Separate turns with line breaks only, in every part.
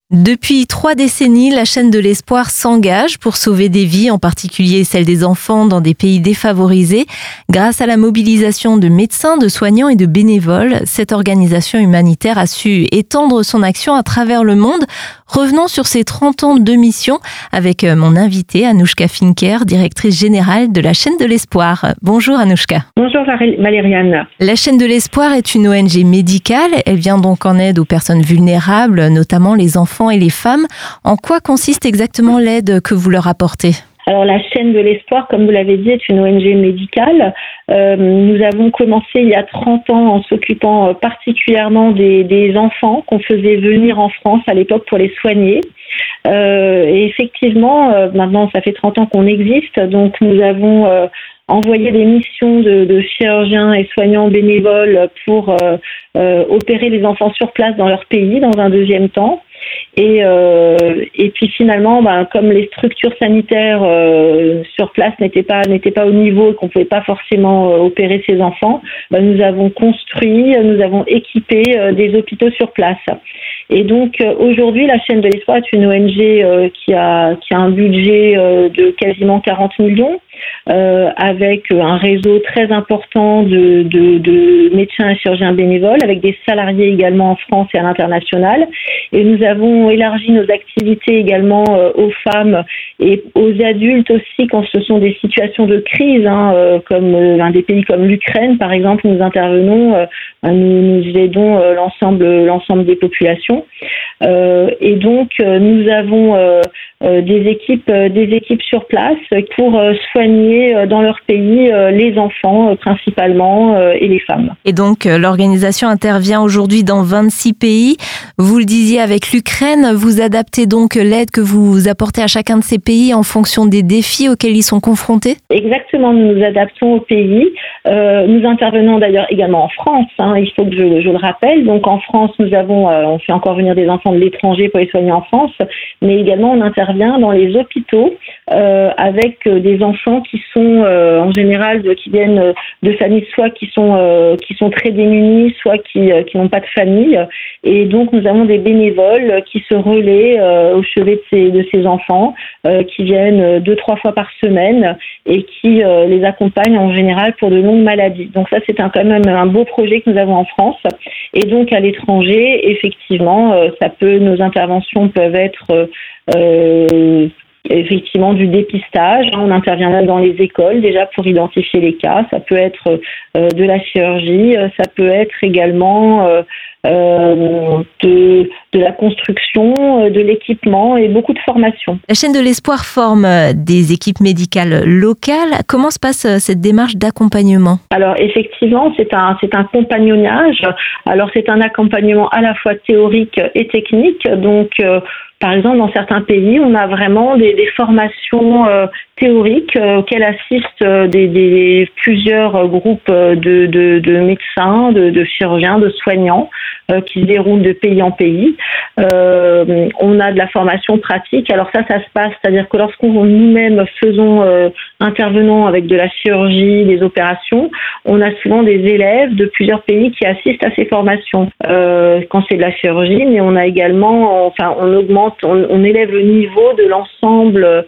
Depuis 3 décennies, la chaîne de l'espoir s'engage pour sauver des vies, en particulier celles des enfants dans des pays défavorisés. Grâce à la mobilisation de médecins, de soignants et de bénévoles, cette organisation humanitaire a su étendre son action à travers le monde. Revenons sur ces 30 ans de mission avec mon invitée Anouchka Finker, directrice générale de la chaîne de l'espoir. Bonjour Anouchka.
Bonjour Valériane.
La chaîne de l'espoir est une ONG médicale. Elle vient donc en aide aux personnes vulnérables, notamment les enfants et les femmes. En quoi consiste exactement l'aide que vous leur apportez ?
Alors la chaîne de l'espoir, comme vous l'avez dit, est une ONG médicale. Nous avons commencé il y a 30 ans en s'occupant particulièrement des enfants qu'on faisait venir en France à l'époque pour les soigner. Et effectivement, maintenant ça fait 30 ans qu'on existe, donc nous avons envoyé des missions de chirurgiens et soignants bénévoles pour opérer les enfants sur place dans leur pays dans un deuxième temps. Et puis finalement, comme les structures sanitaires sur place n'étaient pas au niveau et qu'on pouvait pas forcément opérer ces enfants, nous avons équipé des hôpitaux sur place. Et donc aujourd'hui, la chaîne de l'espoir est une ONG qui a un budget de quasiment 40 millions. Avec un réseau très important de médecins et chirurgiens bénévoles, avec des salariés également en France et à l'international. Et nous avons élargi nos activités également aux femmes et aux adultes aussi quand ce sont des situations de crise, comme dans des pays comme l'Ukraine par exemple, nous intervenons, nous aidons l'ensemble des populations. Et donc nous avons des équipes sur place pour soigner dans leur pays les enfants principalement et les femmes.
Et donc l'organisation intervient aujourd'hui dans 26 pays. Vous le disiez avec l'Ukraine, vous adaptez donc l'aide que vous apportez à chacun de ces pays en fonction des défis auxquels ils sont confrontés ?
Exactement, nous nous adaptons au pays. Nous intervenons d'ailleurs également en France, il faut que je le rappelle. Donc en France, on fait encore venir des enfants de l'étranger pour les soigner en France, mais également on intervient dans les hôpitaux avec des enfants qui sont en général qui viennent de familles soit qui sont très démunies, soit qui n'ont pas de famille. Et donc nous avons des bénévoles qui se relaient au chevet de ces enfants, qui viennent 2-3 fois par semaine et qui les accompagnent en général pour de longues maladies. Donc ça c'est quand même un beau projet que nous avons en France. Et donc à l'étranger, effectivement, nos interventions peuvent être effectivement du dépistage. On intervient là dans les écoles déjà pour identifier les cas. Ça peut être de la chirurgie, ça peut être également de la construction, de l'équipement et beaucoup de formation.
La chaîne de l'espoir forme des équipes médicales locales. Comment se passe cette démarche d'accompagnement ?
Alors effectivement, c'est un compagnonnage. Alors c'est un accompagnement à la fois théorique et technique. Donc par exemple, dans certains pays, on a vraiment des formations théoriques auxquelles assistent plusieurs groupes de médecins, de chirurgiens, de soignants qui se déroulent de pays en pays. On a de la formation pratique. Alors ça se passe, c'est-à-dire que lorsqu'on nous-mêmes intervenons avec de la chirurgie, des opérations, on a souvent des élèves de plusieurs pays qui assistent à ces formations quand c'est de la chirurgie, mais on a également, on élève le niveau de l'ensemble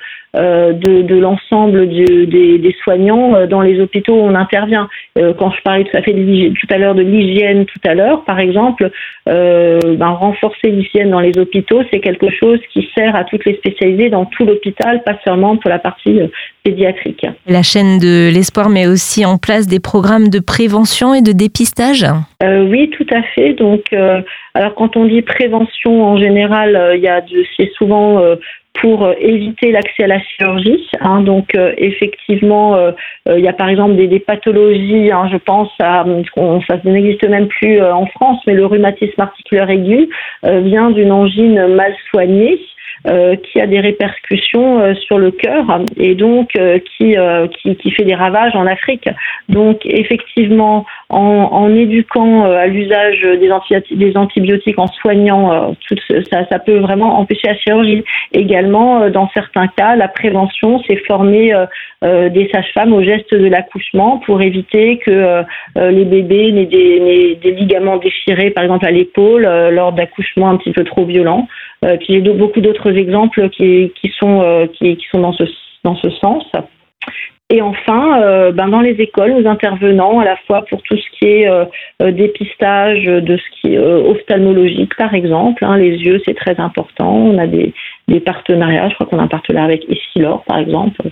des soignants dans les hôpitaux où on intervient. Quand je parlais tout à l'heure de l'hygiène par exemple, renforcer l'hygiène dans les hôpitaux, c'est quelque chose qui sert à toutes les spécialisées dans tout l'hôpital, pas seulement pour la partie pédiatrique.
La chaîne de l'espoir met aussi en place des programmes de prévention et de dépistage ?
Oui, tout à fait. Donc, alors quand on dit prévention, en général, c'est souvent pour éviter l'accès à la chirurgie. Donc effectivement, il y a par exemple des pathologies, je pense ça n'existe même plus en France, mais le rhumatisme articulaire aigu vient d'une angine mal soignée. Qui a des répercussions sur le cœur et donc qui fait des ravages en Afrique. Donc effectivement, en éduquant à l'usage des antibiotiques, en soignant, ça peut vraiment empêcher la chirurgie. Également, dans certains cas, la prévention, c'est former des sages-femmes aux gestes de l'accouchement pour éviter que les bébés n'aient des ligaments déchirés, par exemple à l'épaule, lors d'accouchements un petit peu trop violents. Puis j'ai beaucoup d'autres exemples qui sont dans ce sens. Et enfin, dans les écoles, nous intervenons à la fois pour tout ce qui est dépistage de ce qui est ophtalmologique, par exemple. Les yeux, c'est très important. On a des partenariats. Je crois qu'on a un partenariat avec Essilor, par exemple.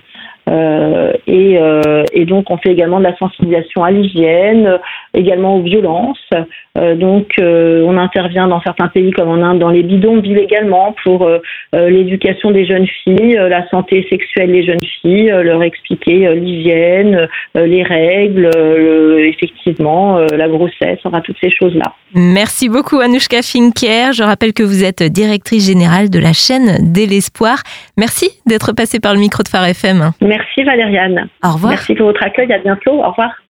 Et donc, on fait également de la sensibilisation à l'hygiène, également aux violences. On intervient dans certains pays comme en Inde, dans les bidonvilles également, pour l'éducation des jeunes filles, la santé sexuelle des jeunes filles, leur expliquer l'hygiène, les règles, effectivement, la grossesse, enfin toutes ces choses-là.
Merci beaucoup Anouchka Finker. Je rappelle que vous êtes directrice générale de la chaîne Dès l'Espoir. Merci d'être passée par le micro de Phare FM.
Merci Valériane.
Au revoir.
Merci pour votre accueil. À bientôt. Au revoir.